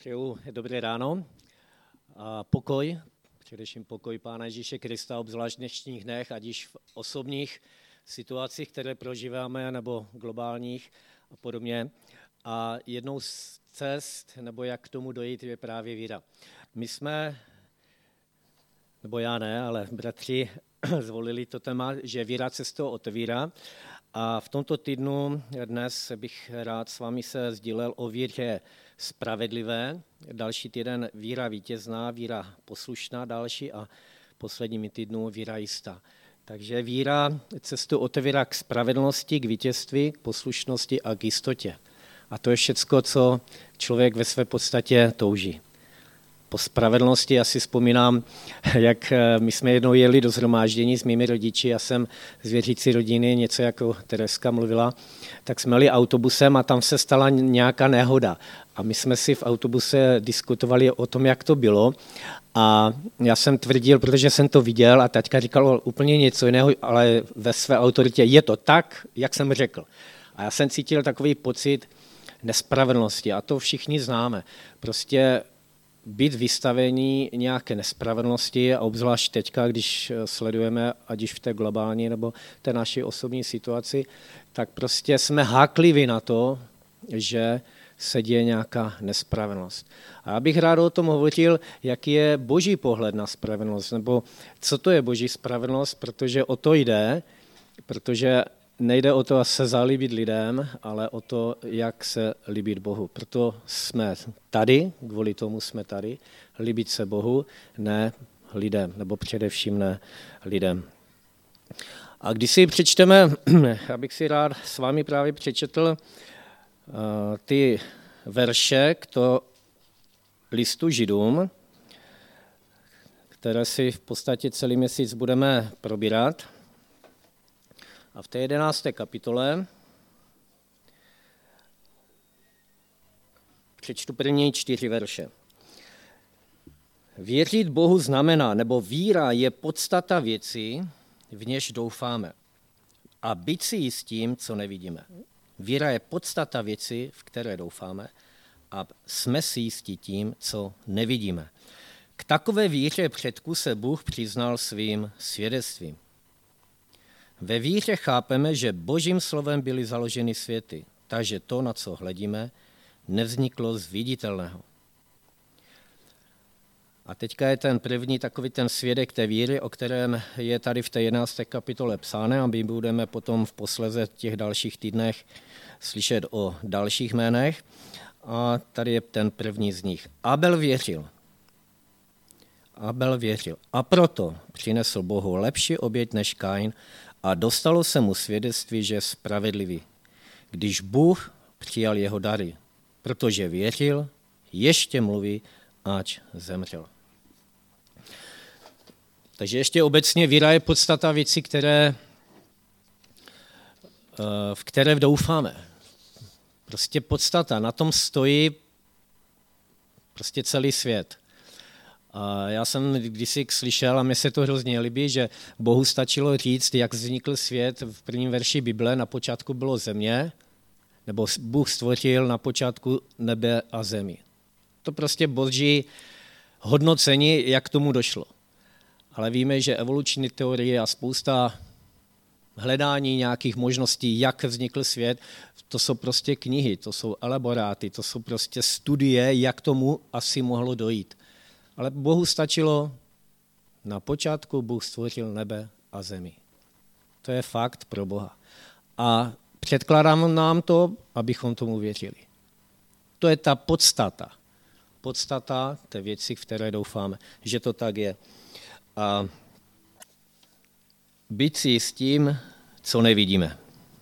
Přeju dobré ráno a pokoj, především pokoj Pána Ježíše Krista, obzvlášť v dnešních dnech, ať již v osobních situacích, které prožíváme, nebo globálních a podobně. A jednou z cest, nebo jak k tomu dojít, je právě víra. My jsme, nebo já ne, ale bratři zvolili to téma, že víra cestou otevírá. A v tomto týdnu dnes bych rád s vámi se sdílel o víře spravedlivé, další týden víra vítězná, víra poslušná další a posledními týdnu víra jistá. Takže víra cestu otevírá k spravedlnosti, k vítězství, k poslušnosti a k jistotě. A to je všecko, co člověk ve své podstatě touží. Po spravedlnosti asi vzpomínám, jak my jsme jednou jeli do shromáždění s mými rodiči, já jsem z věřící rodiny, něco jako Tereska mluvila, tak jsme jeli autobusem a tam se stala nějaká nehoda. A my jsme si v autobuse diskutovali o tom, jak to bylo. A já jsem tvrdil, protože jsem to viděl a taťka říkal úplně něco jiného, ale ve své autoritě je to tak, jak jsem řekl. A já jsem cítil takový pocit nespravedlnosti a to všichni známe. Prostě být vystavení nějaké nespravedlnosti a obzvlášť teďka, když sledujeme, ať už v té globální nebo té naší osobní situaci, tak prostě jsme hákliví na to, že se děje nějaká nespravedlnost. A já bych rád o tom hovořil, jaký je boží pohled na spravedlnost, nebo co to je boží spravedlnost, protože o to jde, protože nejde o to se zalíbit lidem, ale o to, jak se líbit Bohu. Proto jsme tady, kvůli tomu jsme tady, líbit se Bohu, ne lidem, nebo především ne lidem. A když si přečteme, já bych si rád s vámi právě přečetl ty verše k to listu Židům, které si v podstatě celý měsíc budeme probírat. A v té 11. kapitole přečtu první 4 verše. Věřit Bohu znamená, nebo víra je podstata věcí, v něž doufáme. A být si jistím, co nevidíme. Víra je podstata věcí, v které doufáme, a jsme si jistí tím, co nevidíme. K takové víře předků se Bůh přiznal svým svědectvím. Ve víře chápeme, že Božím slovem byly založeny světy, takže to, na co hledíme, nevzniklo z viditelného. A teďka je ten první takový ten svědek té víry, o kterém je tady v té 11. kapitole psáno a my budeme potom v posleze těch dalších týdnech slyšet o dalších jménech. A tady je ten první z nich. Abel věřil. A proto přinesl Bohu lepší oběť než Kain a dostalo se mu svědectví, že je spravedlivý, když Bůh přijal jeho dary, protože věřil, ještě mluví, ač zemřel. Takže ještě obecně víra je podstata věcí, v které doufáme. Prostě podstata, na tom stojí prostě celý svět. A já jsem kdysi slyšel, a mně se to hrozně líbí, že Bohu stačilo říct, jak vznikl svět v prvním verši Bible, na počátku bylo země, nebo Bůh stvořil na počátku nebe a zemi. To prostě boží hodnocení, jak k tomu došlo. Ale víme, že evoluční teorie a spousta hledání nějakých možností, jak vznikl svět, to jsou prostě knihy, to jsou elaboráty, to jsou prostě studie, jak tomu asi mohlo dojít. Ale Bohu stačilo, na počátku Bůh stvořil nebe a zemi. To je fakt pro Boha. A předkládám nám to, abychom tomu věřili. To je ta podstata. Podstata té věci, v které doufáme, že to tak je. A být si s tím, co nevidíme.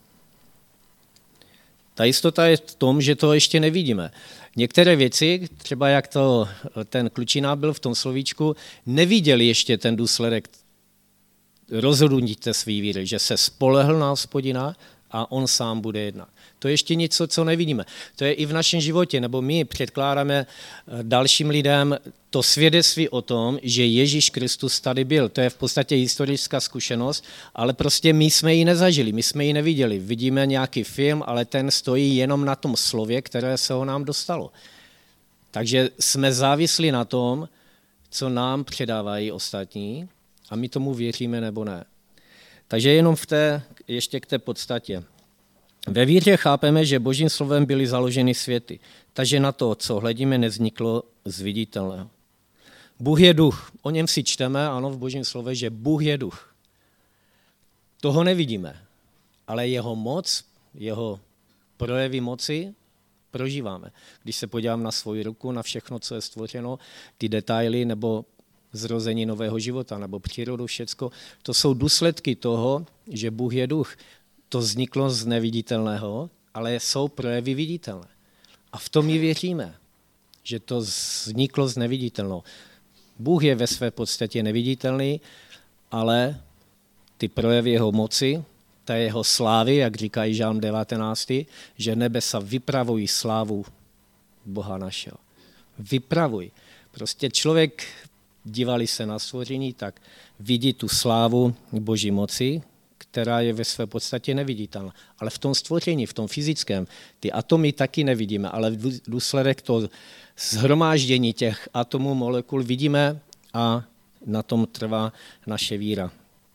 Ta jistota je v tom, že to ještě nevidíme. Některé věci, třeba jak to ten Klučina byl v tom slovíčku, neviděli ještě ten důsledek rozhodnutí té svý víry, že se spolehl na Hospodina a on sám bude jednat. To je ještě něco, co nevidíme. To je i v našem životě, nebo my předkládáme dalším lidem to svědectví o tom, že Ježíš Kristus tady byl. To je v podstatě historická zkušenost, ale prostě my jsme ji nezažili, my jsme ji neviděli. Vidíme nějaký film, ale ten stojí jenom na tom slově, které se ho nám dostalo. Takže jsme závislí na tom, co nám předávají ostatní a my tomu věříme nebo ne. Takže jenom ještě k té podstatě. Ve víře chápeme, že Božím slovem byly založeny světy, takže na to, co hledíme, nevzniklo z viditelného. Bůh je duch, o něm si čteme, ano, v Božím slově, že Bůh je duch. Toho nevidíme, ale jeho moc, jeho projevy moci prožíváme. Když se podívám na svoji ruku, na všechno, co je stvořeno, ty detaily nebo zrození nového života nebo přírodu, všecko, to jsou důsledky toho, že Bůh je duch. To vzniklo z neviditelného, ale jsou projevy viditelné. A v tom my věříme, že to vzniklo z neviditelného. Bůh je ve své podstatě neviditelný, ale ty projevy jeho moci, ta jeho slávy, jak říká Žálm 19, že nebesa vypravují slávu Boha našeho. Vypravují. Prostě člověk, dívali se na stvoření, tak vidí tu slávu Boží moci, která je ve své podstatě neviditelná. Ale v tom stvoření, v tom fyzickém, ty atomy taky nevidíme, ale v důsledek toho shromáždění těch atomů, molekul vidíme a na tom trvá naše víra.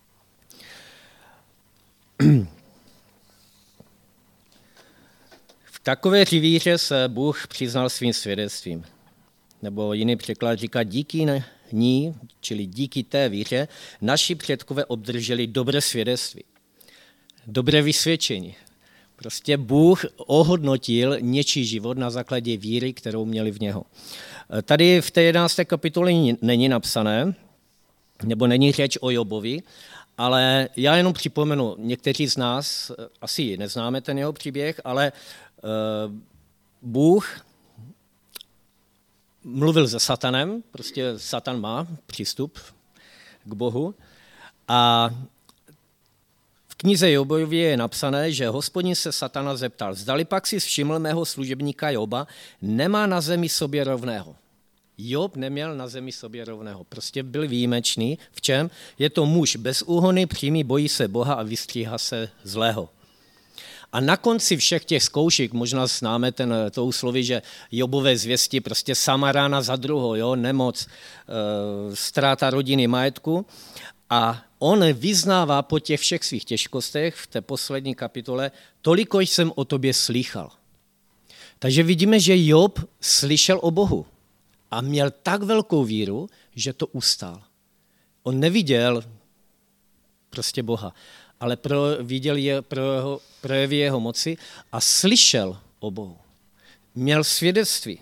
V takové víře se Bůh přiznal svým svědectvím. Nebo jiný překlad říká, díky ní, čili díky té víře, naši předkové obdrželi dobré svědectví. Dobré vysvědčení. Prostě Bůh ohodnotil něčí život na základě víry, kterou měli v něho. Tady v té 11. kapitole není napsané, nebo není řeč o Jobovi, ale já jenom připomenu, někteří z nás asi neznáme ten jeho příběh, ale Bůh mluvil se Satanem, prostě Satan má přístup k Bohu a v knize Jobově je napsané, že Hospodin se Satana zeptal, zdali pak si všiml mého služebníka Joba, nemá na zemi sobě rovného. Job neměl na zemi sobě rovného, prostě byl výjimečný. V čem? Je to muž bez úhony, přímý, bojí se Boha a vystříhá se zlého. A na konci všech těch zkoušek, možná známe to úsloví, že Jobové zvěsti, prostě sama rána za druhou, jo, nemoc, ztráta rodiny, majetku. A on vyznává po těch všech svých těžkostech v té poslední kapitole, toliko jsem o tobě slýchal. Takže vidíme, že Job slyšel o Bohu a měl tak velkou víru, že to ustál. On neviděl prostě Boha, ale viděl projevy jeho moci a slyšel o Bohu. Měl svědectví.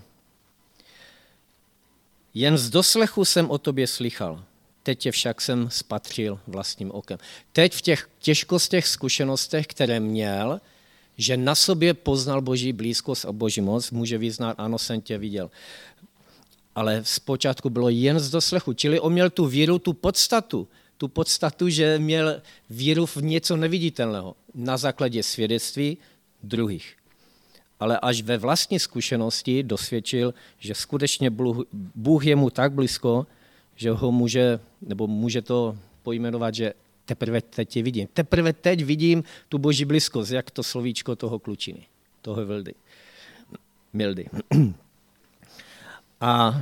Jen z doslechu jsem o tobě slychal, teď tě však jsem spatřil vlastním okem. Teď v těch těžkostech, zkušenostech, které měl, že na sobě poznal Boží blízkost a Boží moc, může vyznat, ano, jsem tě viděl. Ale zpočátku bylo jen z doslechu, čili on měl tu víru, tu podstatu, že měl víru v něco neviditelného na základě svědectví druhých. Ale až ve vlastní zkušenosti dosvědčil, že skutečně Bůh je mu tak blízko, že ho může to pojmenovat, že teprve teď tě vidím. Teprve teď vidím tu Boží blízkost, jak to slovíčko toho klučiny, toho Mildy. A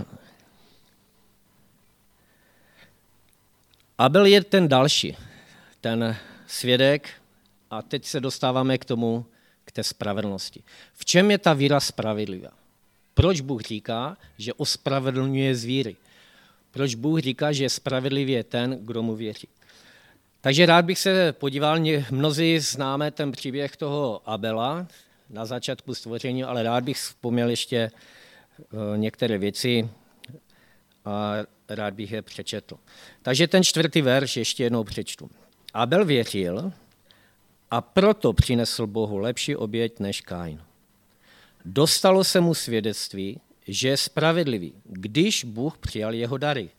Abel je ten další, ten svědek a teď se dostáváme k té spravedlnosti. V čem je ta víra spravedlivá? Proč Bůh říká, že ospravedlňuje z víry? Proč Bůh říká, že spravedlivý je ten, kdo mu věří? Takže rád bych se podíval, mnozí známe ten příběh toho Abela na začátku stvoření, ale rád bych vzpomněl ještě některé věci a rád bych je přečetl. Takže ten 4. verš ještě jednou přečtu. Abel věřil a proto přinesl Bohu lepší oběť než Kain. Dostalo se mu svědectví, že je spravedlivý, když Bůh přijal jeho dary.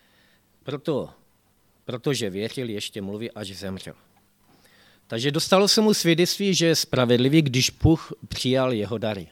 Protože věřil, ještě mluví, až zemřel. Takže dostalo se mu svědectví, že je spravedlivý, když Bůh přijal jeho dary.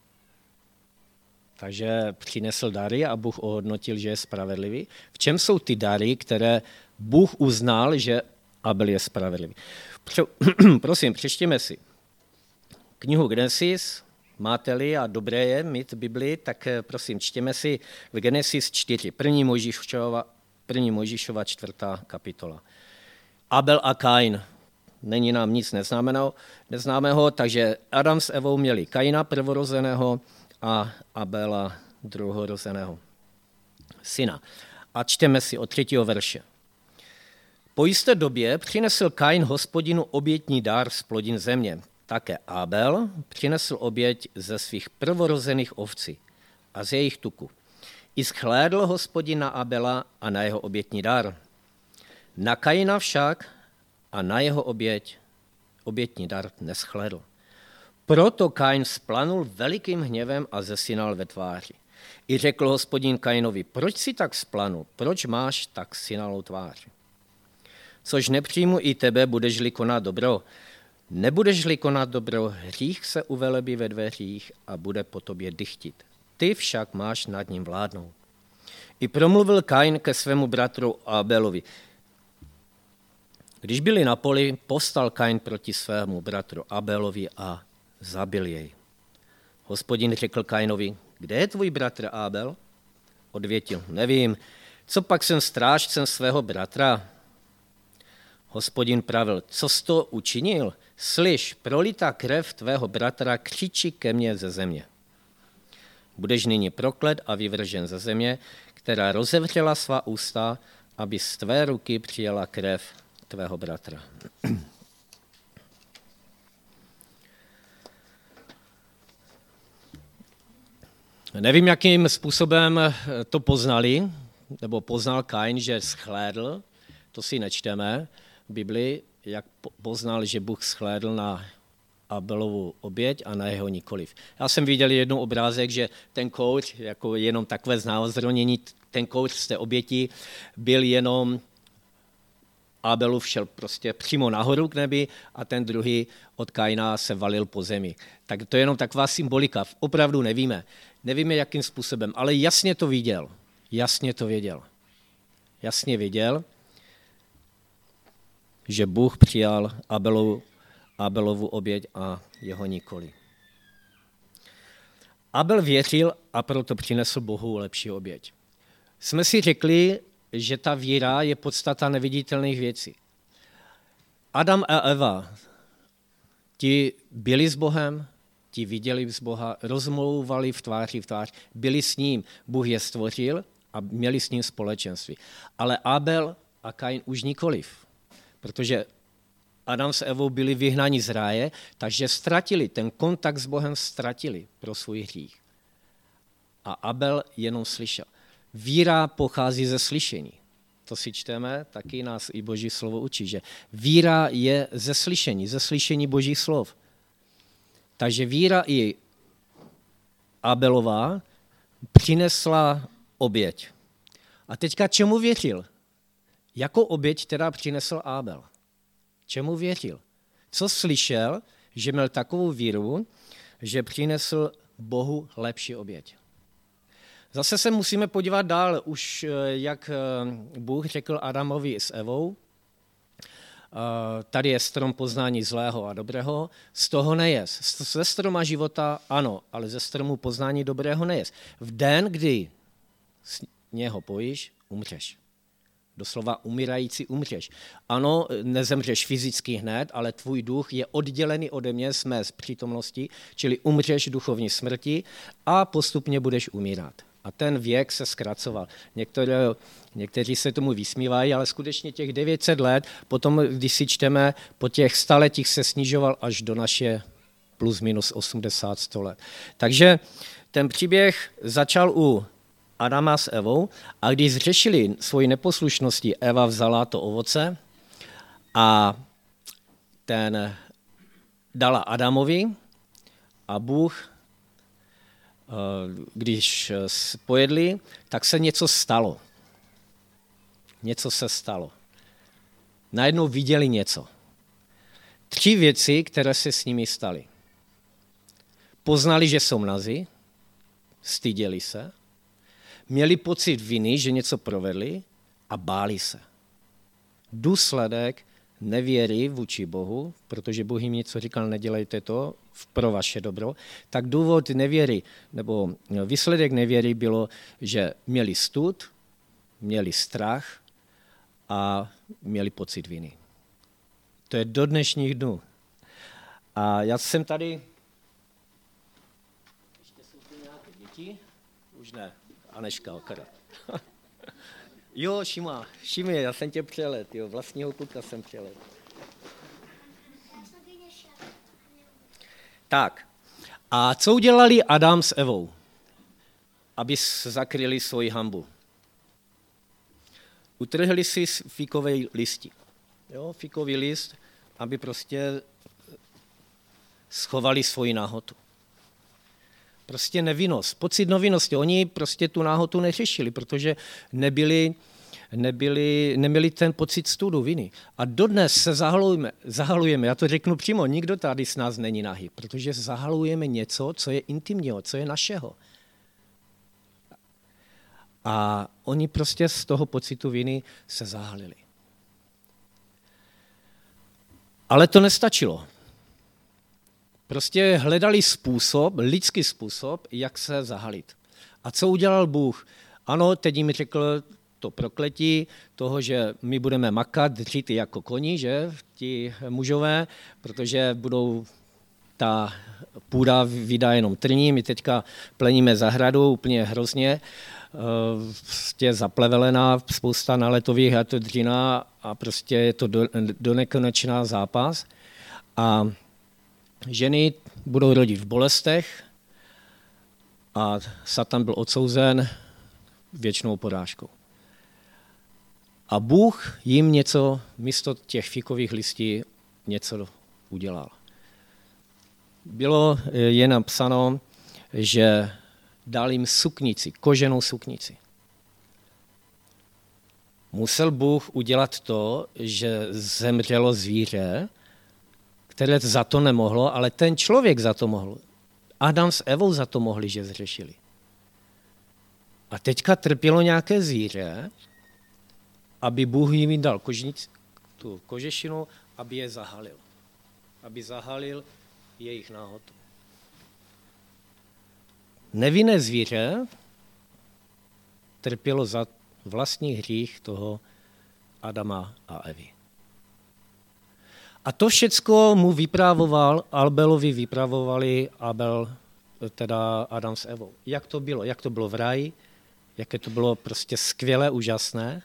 Takže přinesl dary a Bůh ohodnotil, že je spravedlivý. V čem jsou ty dary, které Bůh uznal, že Abel je spravedlivý? Prosím, přečtěme si knihu Genesis, máte-li a dobré je mít Bibli, tak prosím, čtěme si v Genesis 4, 1. Mojžíšova 4. kapitola. Abel a Kain. Není nám nic neznámého, takže Adam s Evou měli Kaina prvorozeného a Abela druhorozeného syna. A čteme si od 3. verše. Po jisté době přinesl Kain Hospodinu obětní dár z plodin země. Také Abel přinesl oběť ze svých prvorozených ovcí a z jejich tuku. I shlédl Hospodin na Abela a na jeho obětní dar. Na Kaina však a na jeho obětní dar neschlédl. Proto Kain splanul velikým hněvem a zesinal ve tváři. I řekl Hospodin Kainovi, proč si tak splanul, proč máš tak sinalou tvář? Což nepřijmu i tebe, budeš-li konat dobro. Nebudeš-li konat dobro, hřích se uvelebí ve dveřích a bude po tobě dychtit. Ty však máš nad ním vládnout. I promluvil Kain ke svému bratru Abelovi. Když byli na poli, povstal Kain proti svému bratru Abelovi a zabil jej. Hospodin řekl Kainovi, kde je tvůj bratr Abel? Odvětil, nevím, co pak jsem strážcem svého bratra? Hospodin pravil, co jsi to učinil? Slyš, prolitá krev tvého bratra křičí ke mně ze země. Budeš nyní proklet a vyvržen ze země, která rozevřela svá ústa, aby z tvé ruky přijala krev tvého bratra. Nevím, jakým způsobem to poznali, nebo poznal Kain, že shlédl, to si nečteme v Biblii, jak poznal, že Bůh shlédl na Abelovu oběť a na jeho nikoliv. Já jsem viděl jednou obrázek, že ten kouř, jako jenom takové znázornění, ten kouř z té oběti byl jenom Abelův šel prostě přímo nahoru k nebi a ten druhý od Kaina se valil po zemi. Tak to je jenom taková symbolika. Opravdu nevíme. Nevíme, jakým způsobem, ale jasně to viděl. Jasně viděl, že Bůh přijal Abelovu oběť a jeho nikoli. Abel věřil a proto přinesl Bohu lepší oběť. Jsme si řekli, že ta víra je podstata neviditelných věcí. Adam a Eva, ti byli s Bohem, ti viděli z Boha, rozmlouvali v tváři v tvář, byli s ním, Bůh je stvořil a měli s ním společenství. Ale Abel a Kain už nikoliv, protože Adam s Evou byli vyhnáni z ráje, takže ztratili, ten kontakt s Bohem ztratili pro svůj hřích. A Abel jenom slyšel. Víra pochází ze slyšení. To si čteme, taky nás i Boží slovo učí, že víra je ze slyšení Božích slov. Takže víra i Abelová přinesla oběť. A teďka čemu věřil? Jakou oběť teda přinesl Abel? Čemu věřil? Co slyšel, že měl takovou víru, že přinesl Bohu lepší oběť? Zase se musíme podívat dál, už jak Bůh řekl Adamovi s Evou, tady je strom poznání zlého a dobrého, z toho nejez. Ze stroma života ano, ale ze stromu poznání dobrého nejez. V den, kdy z něho pojíš, umřeš. Doslova umírající umřeš. Ano, nezemřeš fyzicky hned, ale tvůj duch je oddělený ode mě z mé přítomnosti, čili umřeš duchovní smrti a postupně budeš umírat. A ten věk se zkracoval. Někteří se tomu vysmívají, ale skutečně těch 900 let, potom, když si čteme, po těch staletích se snižoval až do naše plus minus 80-100 let. Takže ten příběh začal u Adama s Evou a když zřešili svoji neposlušnosti, Eva vzala to ovoce a ten dala Adamovi a Bůh, když pojedli, tak se něco stalo. Něco se stalo. Najednou viděli něco. 3 věci, které se s nimi staly. Poznali, že jsou nazí, styděli se, měli pocit viny, že něco provedli a báli se. Důsledek nevěry vůči Bohu, protože Bůh jim něco říkal, nedělejte to pro vaše dobro, tak důvod nevěry, nebo výsledek nevěry bylo, že měli stud, měli strach a měli pocit viny. To je do dnešních dnů. A já jsem tady... Ještě jsou tu nějaké děti? Už ne. Aneška akorát. Jo, Šimi, já jsem tě přelet, jo, vlastního kluka jsem přelet. Tak, a co udělali Adam s Evou, aby zakryli svoji hanbu? Utrhli si fíkové listy. Jo, fíkový list, aby prostě schovali svoji náhotu. Prostě nevinnost, pocit nevinnosti. Oni prostě tu náhotu neřešili, protože neměli ten pocit studu, viny. A dodnes se zahalujeme, já to řeknu přímo, nikdo tady z nás není nahý, protože zahalujeme něco, co je intimního, co je našeho. A oni prostě z toho pocitu viny se zahalili. Ale to nestačilo. Prostě hledali lidský způsob, jak se zahalit. A co udělal Bůh? Ano, teď jim řekl to prokletí toho, že my budeme makat, dřít jako koni, že, ti mužové, protože ta půda vydá jenom trní, my teďka pleníme zahradu úplně hrozně, prostě zaplevelená, spousta naletových a to dřina a prostě je to do nekonečná zápas. A ženy budou rodit v bolestech a Satan byl odsouzen věčnou porážkou. A Bůh jim něco, místo těch fíkových listí, něco udělal. Je napsáno, že dal jim suknici, koženou suknici. Musel Bůh udělat to, že zemřelo zvíře, které za to nemohlo, ale ten člověk za to mohl. Adam s Evou za to mohli, že zřešili. A teďka trpělo nějaké zvíře, aby Bůh jim dal tu kožešinu, aby je zahalil. Aby zahalil jejich náhotu. Nevinné zvíře trpělo za vlastní hřích toho Adama a Evy. A to všecko mu Abelovi vypravovali teda Adam s Evou. Jak to bylo? Jak to bylo v ráji? Jaké to bylo prostě skvělé, úžasné?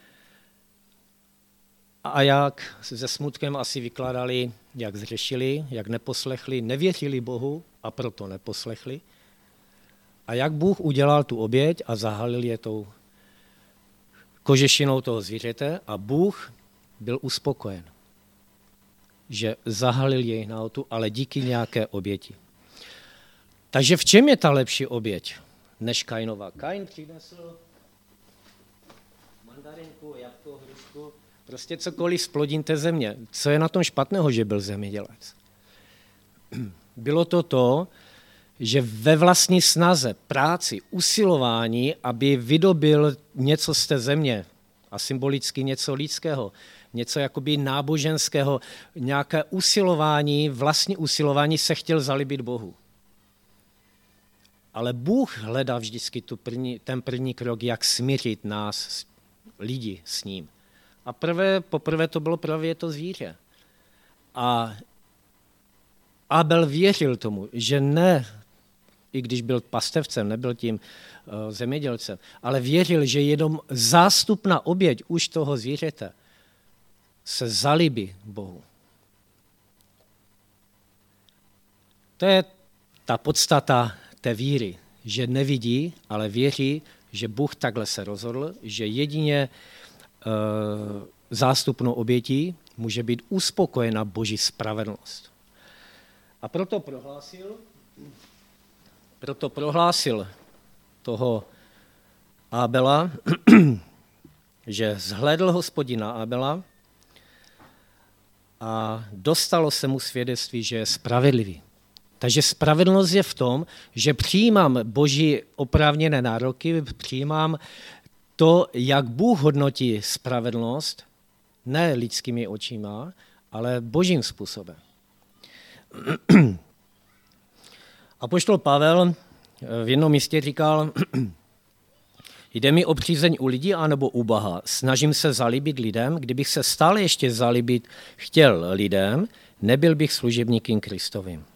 A jak se smutkem asi vykládali, jak zřešili, jak neposlechli, nevěřili Bohu a proto neposlechli. A jak Bůh udělal tu oběť a zahalil je tou kožešinou toho zvířete a Bůh byl uspokojen, že zahalil jejich náhotu, ale díky nějaké oběti. Takže v čem je ta lepší oběť než Kainova? Kain přinesl mandarinku, jabko, hrušku, prostě cokoliv z plodin té země. Co je na tom špatného, že byl zemědělec? Bylo to, že ve vlastní snaze, práci, usilování, aby vydobil něco z té země a symbolicky něco lidského, něco jakoby náboženského, nějaké usilování, vlastní usilování se chtěl zalíbit Bohu. Ale Bůh hledá vždycky ten první krok, jak smířit nás, lidi s ním. A poprvé to bylo právě to zvíře. A Abel věřil tomu, že ne, i když byl pastevcem, nebyl tím zemědělcem, ale věřil, že jenom zástupná oběť už toho zvířete se zalíbí Bohu. To je ta podstata té víry, že nevidí, ale věří, že Bůh takhle se rozhodl, že jedině zástupnou obětí může být uspokojena Boží spravedlnost. A proto prohlásil toho Abela, že zhlédl Hospodina Abela a dostalo se mu svědectví, že je spravedlivý. Takže spravedlnost je v tom, že přijímám Boží oprávněné nároky, přijímám to, jak Bůh hodnotí spravedlnost Ne lidskými očima, ale božím způsobem. Apoštol Pavel v jednom místě říkal, jde mi o přízeň u lidí anebo u Boha. Snažím se zalíbit lidem. Kdybych se stále ještě zalíbit chtěl lidem, nebyl bych služebníkem Kristovým.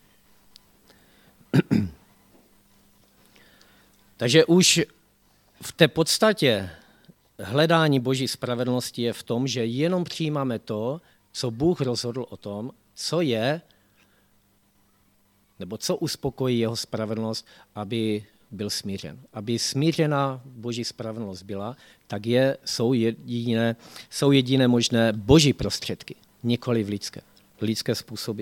Takže už v té podstatě hledání boží spravedlnosti je v tom, že jenom přijímáme to, co Bůh rozhodl o tom, co je, nebo co uspokojí jeho spravedlnost, aby byl smířen. Aby smířená boží spravedlnost byla, tak jsou jediné možné boží prostředky, nikoli lidské způsoby.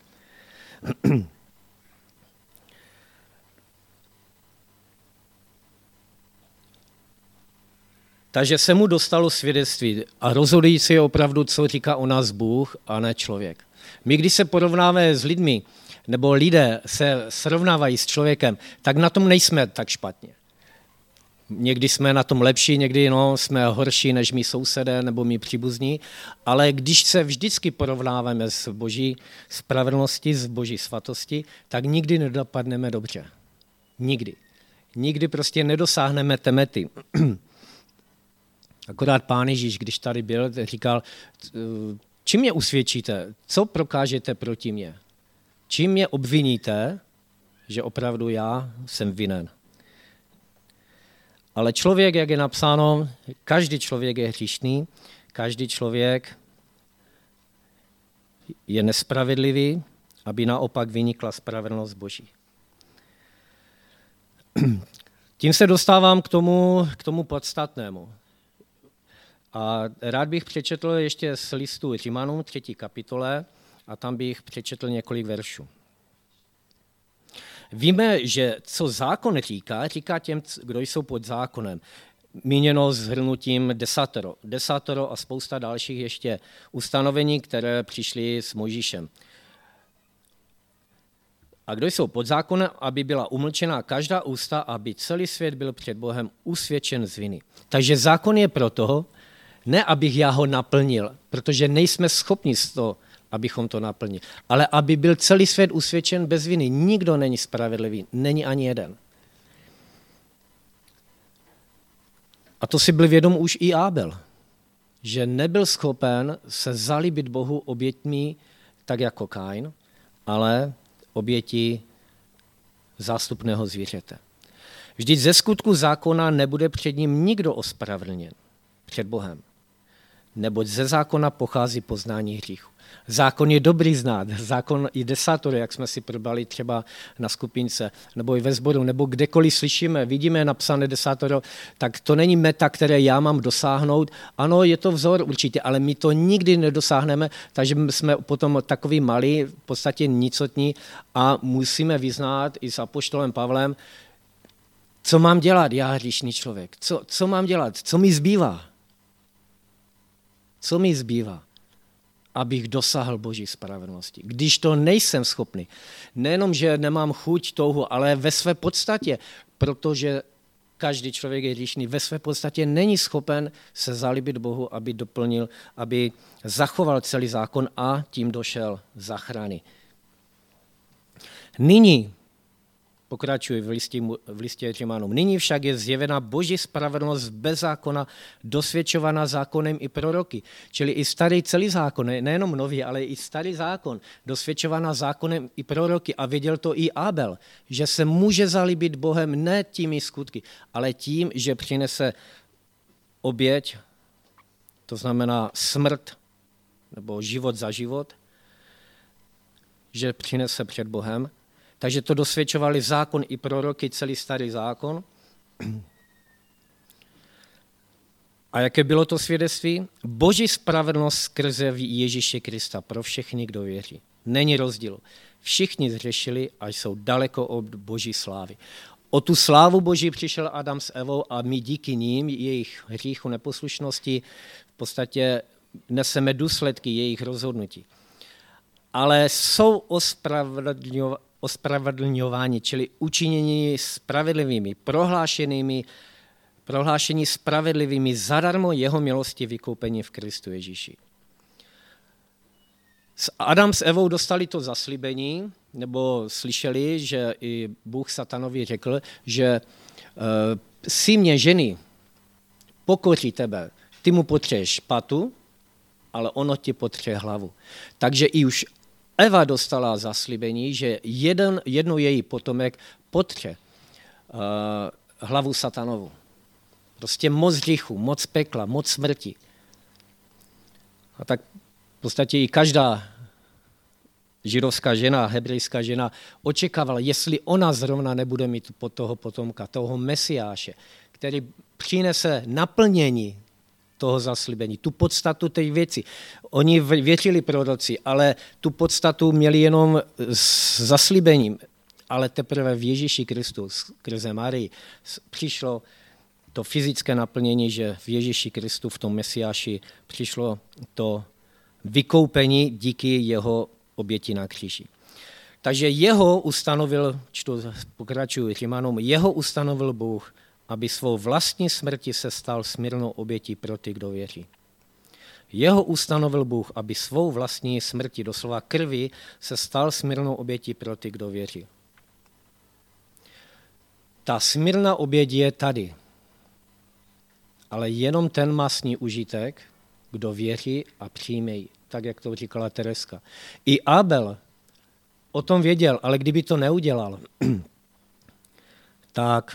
Takže se mu dostalo svědectví a rozhodující je opravdu, co říká o nás Bůh a ne člověk. My, když se porovnáme s lidmi, nebo lidé se srovnávají s člověkem, tak na tom nejsme tak špatně. Někdy jsme na tom lepší, někdy jsme horší než mý sousedé nebo mý příbuzní, ale když se vždycky porovnáváme s boží spravedlností, s boží svatosti, tak nikdy nedopadneme dobře. Nikdy. Nikdy prostě nedosáhneme té mety. Akorát Pán Ježíš, když tady byl, říkal, čím mě usvědčíte, co prokážete proti mně? Čím mě obviníte, že opravdu já jsem vinen? Ale člověk, jak je napsáno, každý člověk je hříšný, každý člověk je nespravedlivý, aby naopak vynikla spravedlnost Boží. Tím se dostávám k tomu podstatnému. A rád bych přečetl ještě z listu Římanům 3. kapitole a tam bych přečetl několik veršů. Víme, že co zákon říká těm, kdo jsou pod zákonem. Míněno shrnutím desatero a spousta dalších ještě ustanovení, které přišly s Mojžíšem. A kdo jsou pod zákonem, aby byla umlčená každá ústa, aby celý svět byl před Bohem usvědčen z viny. Takže zákon je pro toho, ne abych já ho naplnil, protože nejsme schopni z toho, abychom to naplnili, ale aby byl celý svět usvědčen bez viny. Nikdo není spravedlivý, není ani jeden. A to si byl vědom už i Abel, že nebyl schopen se zalíbit Bohu oběťmi tak jako Kain, ale oběti zástupného zvířete. Vždyť ze skutku zákona nebude před ním nikdo ospravedlněn před Bohem, neboť ze zákona pochází poznání hříchu. Zákon je dobrý znát, zákon i desatoro, jak jsme si probrali třeba na skupince, nebo i ve sboru, nebo kdekoliv slyšíme, vidíme napsané desatoro, tak to není meta, které já mám dosáhnout. Ano, je to vzor určitě, ale my to nikdy nedosáhneme, takže jsme potom takový malí, v podstatě nicotní a musíme vyznát i s apoštolem Pavlem, co mám dělat, já hříšný člověk, co mám dělat, co mi zbývá. Co mi zbývá, abych dosáhl Boží spravedlnosti? Když to nejsem schopný, nejenom, že nemám chuť, touhu, ale ve své podstatě, protože každý člověk je hříšný, ve své podstatě není schopen se zalíbit Bohu, aby doplnil, aby zachoval celý zákon a tím došel záchrany. Nyní, pokračuji v listě Římanům, nyní však je zjevena Boží spravedlnost bez zákona, dosvědčovaná zákonem i proroky. Čili i starý celý zákon, nejenom nový, ale i starý zákon, dosvědčovaná zákonem i proroky. A věděl to i Abel, že se může zalíbit Bohem ne těmi skutky, ale tím, že přinese oběť, to znamená smrt nebo život za život, že přinese před Bohem. Takže to dosvědčovali zákon i proroky, celý starý zákon. A jaké bylo to svědectví? Boží spravedlnost skrze Ježíše Krista pro všechny, kdo věří. Není rozdílu. Všichni zřešili a jsou daleko od Boží slávy. O tu slávu Boží přišel Adam s Evou a my díky ním, jejich hříchu, neposlušnosti, v podstatě neseme důsledky jejich rozhodnutí. Ale jsou ospravedlňováni, čili učinění spravedlivými, prohlášení spravedlivými zadarmo jeho milosti vykoupení v Kristu Ježíši. Adam s Evou dostali to zaslíbení, nebo slyšeli, že i Bůh satanovi řekl, že si mě ženy pokoří tebe, ty mu potřeš patu, ale ono ti potře hlavu. Takže i už Eva dostala zaslíbení, že jednou její potomek potře hlavu satanovu. Prostě moc hříchu, moc pekla, moc smrti. A tak v podstatě i každá židovská žena, hebrejská žena očekávala, jestli ona zrovna nebude mít toho potomka, toho Mesiáše, který přinese naplnění toho zaslíbení, tu podstatu té věci. Oni věřili proroci, ale tu podstatu měli jenom s zaslíbením. Ale teprve v Ježíši Kristu skrze Marii přišlo to fyzické naplnění, že v Ježíši Kristu, v tom Mesiáši, přišlo to vykoupení díky jeho oběti na kříži. Takže jeho ustanovil, pokračuji Římanům, jeho ustanovil Bůh, aby svou vlastní smrti se stal smírnou obětí pro ty, kdo věří. Jeho ustanovil Bůh, aby svou vlastní smrti, doslova krvi, se stal smírnou obětí pro ty, kdo věří. Ta smírná oběť je tady, ale jenom ten má s ní užitek, kdo věří a přijme ji, tak jak to říkala Tereska. I Abel o tom věděl, ale kdyby to neudělal, tak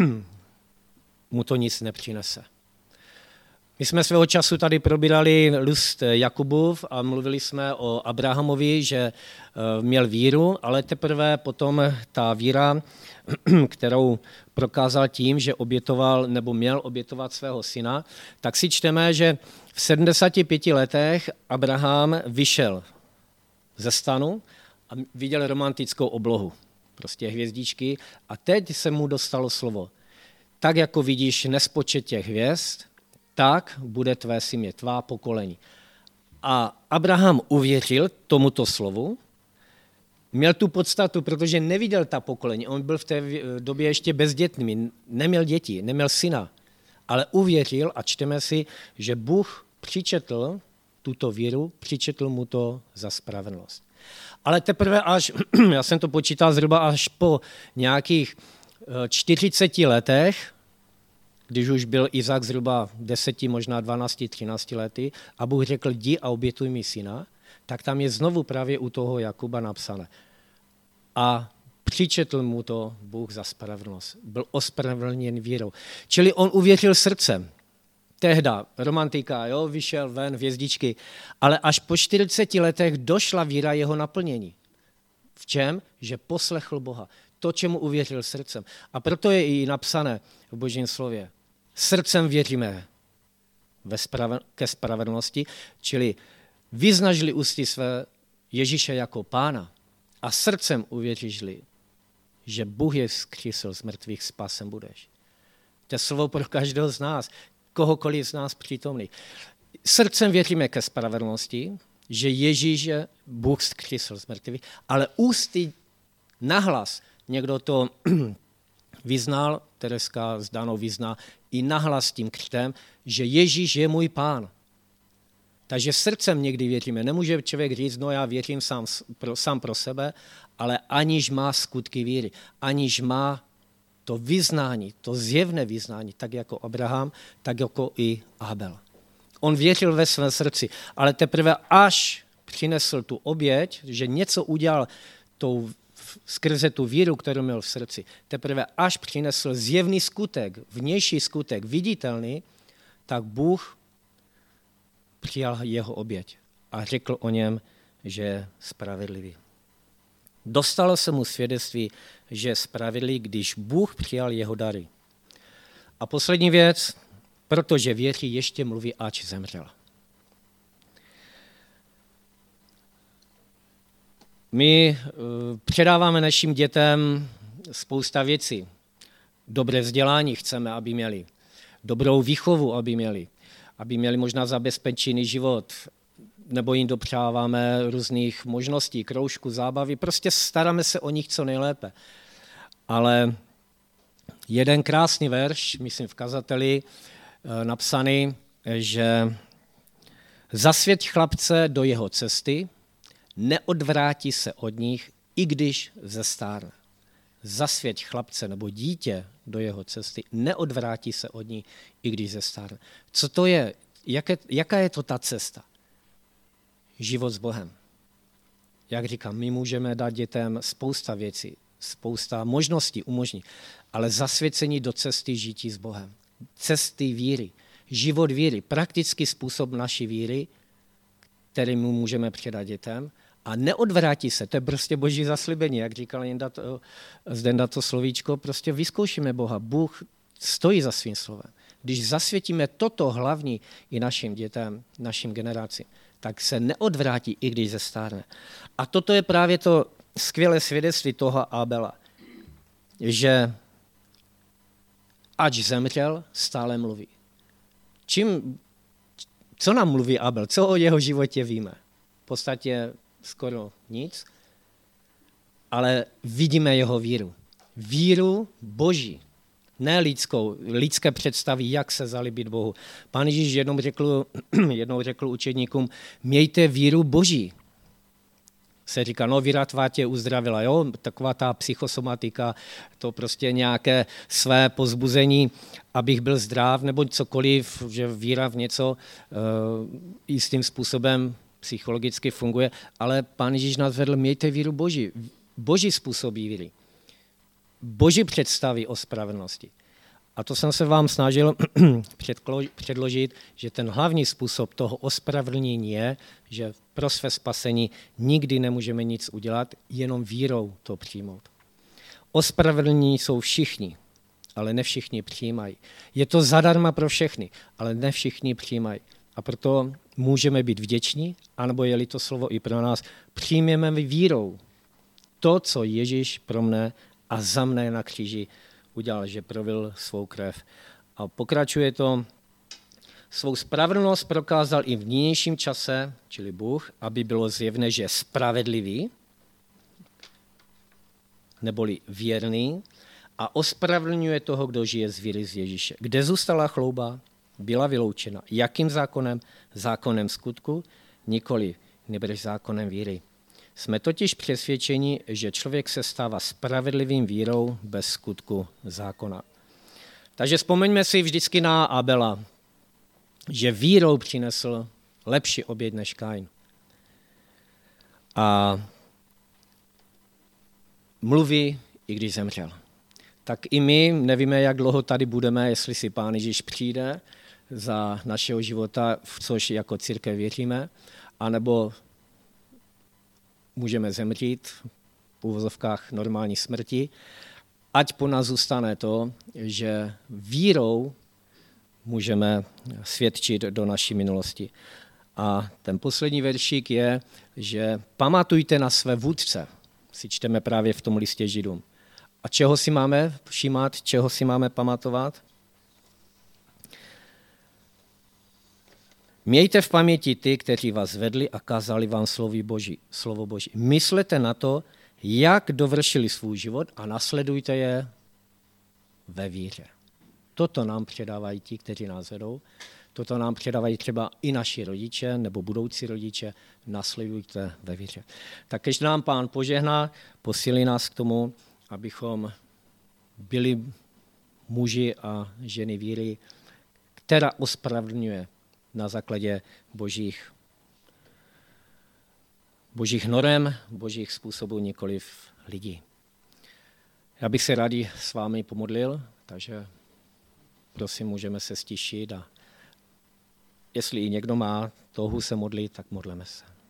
mu to nic nepřinese. My jsme svého času tady probírali list Jakubův a mluvili jsme o Abrahamovi, že měl víru, ale teprve potom ta víra, kterou prokázal tím, že obětoval nebo měl obětovat svého syna, tak si čteme, že v 75 letech Abraham vyšel ze stanu a viděl romantickou oblohu, prostě hvězdičky, a teď se mu dostalo slovo. Tak jako vidíš nespočet těch hvězd, tak bude tvé symě, tvá pokolení. A Abraham uvěřil tomuto slovu, měl tu podstatu, protože neviděl ta pokolení. On byl v té době ještě bezdětný, neměl děti, neměl syna, ale uvěřil a čteme si, že Bůh přičetl tuto víru, přičetl mu to za spravedlnost. Ale teprve až, já jsem to počítal zhruba až po nějakých 40 letech, když už byl Izák zhruba 10, možná 12, 13 lety a Bůh řekl, jdi a obětuj mi syna, tak tam je znovu právě u toho Jakuba napsané. A přičetl mu to Bůh za spravedlnost. Byl ospravedlněn vírou. Čili on uvěřil srdcem. Tehda romantika, jo, vyšel ven, hvězdičky, ale až po 40 letech došla víra jeho naplnění. V čem? Že poslechl Boha. To, čemu uvěřil srdcem. A proto je i napsané v Božím slově. Srdcem věříme ke spravedlnosti, čili vyznažili ústy své Ježíše jako pána a srdcem uvěříš-li, že Bůh je vzkřísil z mrtvých, spásem budeš. To je slovo pro každého z nás, kohokoliv z nás přítomných. Srdcem věříme ke spravedlnosti, že Ježíš je Bůh vzkřísil z mrtvých, ale ústy nahlas někdo to vyznal, Tereska s Danou vyzná, i nahlas tím křtem, že Ježíš je můj pán. Takže srdcem někdy věříme. Nemůže člověk říct, no já věřím sám pro sebe, ale aniž má skutky víry, aniž má to vyznání, to zjevné vyznání, tak jako Abraham, tak jako i Abel. On věřil ve svém srdci, ale teprve až přinesl tu oběť, že něco udělal skrze tu víru, kterou měl v srdci, teprve až přinesl zjevný skutek, vnější skutek, viditelný, tak Bůh přijal jeho oběť a řekl o něm, že je spravedlivý. Dostalo se mu svědectví, že je spravedlivý, když Bůh přijal jeho dary. A poslední věc, protože věří, ještě mluví, ač zemřel. My předáváme našim dětem spousta věcí. Dobré vzdělání chceme, aby měli. Dobrou výchovu, aby měli možná zabezpečený život, nebo jim dopřáváme různých možností, kroužků, zábavy. Prostě staráme se o nich co nejlépe. Ale jeden krásný verš, myslím v kazateli, napsaný, že zasvěť chlapce do jeho cesty neodvrátí se od nich, i když zestárne. Zasvěť chlapce nebo dítě do jeho cesty, neodvrátí se od ní, i když zestárne. Co to je? Jaká je to ta cesta? Život s Bohem. Jak říkám, my můžeme dát dětem spousta věcí, spousta možností umožnit, ale zasvěcení do cesty žití s Bohem. Cesty víry, život víry, praktický způsob naší víry, který mu můžeme předat dětem a neodvrátí se, to je prostě boží zaslíbení, jak říkal Zdenda to slovíčko, prostě vyzkoušíme Boha. Bůh stojí za svým slovem. Když zasvětíme toto hlavní i našim dětem, našim generacím, tak se neodvrátí, i když zestárne. A toto je právě to skvělé svědectví toho Abela, že ač zemřel, stále mluví. Co nám mluví Abel? Co o jeho životě víme? V podstatě skoro nic, ale vidíme jeho víru. Víru Boží, ne lidskou, lidské představy, jak se zalíbit Bohu. Pán Ježíš jednou řekl učedníkům, mějte víru Boží. Se říká, no víra tvá tě uzdravila, jo? Taková ta psychosomatika, to prostě nějaké své pozbuzení, abych byl zdrav, nebo cokoliv, že víra v něco jistým způsobem psychologicky funguje, ale Pán Ježíš nás vedl, mějte víru Boží. Boží způsobí víry. Boží představy o spravedlnosti. A to jsem se vám snažil předložit, že ten hlavní způsob toho ospravedlnění je, že pro své spasení nikdy nemůžeme nic udělat, jenom vírou to přijmout. Ospravedlnění jsou všichni, ale ne všichni přijímají. Je to zadarma pro všechny, ale ne všichni přijímají. A proto můžeme být vděční, anebo je-li to slovo i pro nás, přijměme vírou to, co Ježíš pro mne a za mne na kříži udělal, že prolil svou krev. A pokračuje to, svou spravedlnost prokázal i v nynějším čase, čili Bůh, aby bylo zjevné, že je spravedlivý, neboli věrný, a ospravedlňuje toho, kdo žije z víry z Ježíše. Kde zůstala chlouba, byla vyloučena. Jakým zákonem? Zákonem skutku, nikoli, nebož zákonem víry. Jsme totiž přesvědčeni, že člověk se stává spravedlivým vírou bez skutku zákona. Takže vzpomeňme si vždycky na Abela, že vírou přinesl lepší oběť než Kain. A mluví, i když zemřel. Tak i my nevíme, jak dlouho tady budeme, jestli si Pán Ježíš přijde za našeho života, v což jako církev věříme, anebo můžeme zemřít v uvozovkách normální smrti, ať po nás zůstane to, že vírou můžeme svědčit do naší minulosti. A ten poslední veršík je, že pamatujte na své vůdce, si čteme právě v tom listě Židům. A čeho si máme všímat, čeho si máme pamatovat? Mějte v paměti ty, kteří vás vedli a kázali vám slovo Boží. Myslete na to, jak dovršili svůj život a nasledujte je ve víře. Toto nám předávají ti, kteří nás vedou. Toto nám předávají třeba i naši rodiče nebo budoucí rodiče. Nasledujte ve víře. Tak když nám Pán požehná, posílí nás k tomu, abychom byli muži a ženy víry, která ospravedlňuje na základě božích norem, božích způsobů, nikoliv lidí. Já bych se rádi s vámi pomodlil, takže prosím, můžeme se stišit a jestli i někdo má touhu se modlit, tak modleme se.